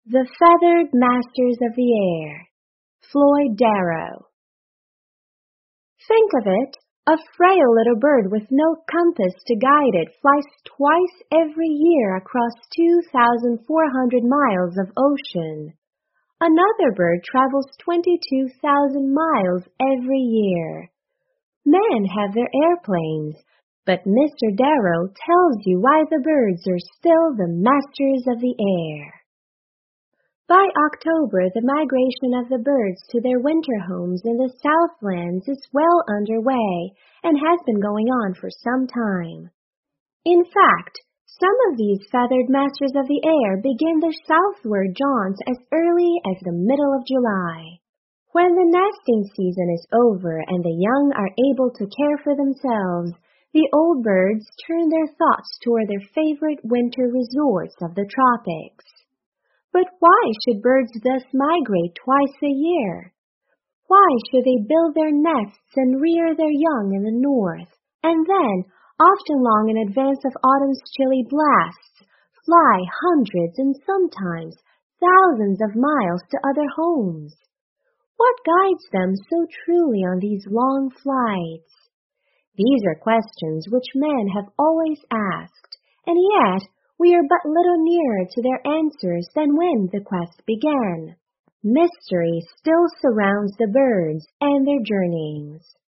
The Feathered Masters of the Air, Floyd Darrow. Think of it, a frail little bird with no compass to guide it flies twice every year across 2,400 miles of ocean. Another bird travels 22,000 miles every year. Men have their airplanes, but Mr. Darrow tells you why the birds are still the masters of the air. By October, the migration of the birds to their winter homes in the Southlands is well underway and has been going on for some time. In fact, some of these feathered masters of the air begin their southward jaunts as early as the middle of July. When the nesting season is over and the young are able to care for themselves, the old birds turn their thoughts toward their favorite winter resorts of the tropics. But why should birds thus migrate twice a year? Why should they build their nests and rear their young in the north, and then, often long in advance of autumn's chilly blasts, fly hundreds and sometimes thousands of miles to other homes? What guides them so truly on these long flights? These are questions which men have always asked, and yet we are but little nearer to their answers than when the quest began. Mystery still surrounds the birds and their journeyings.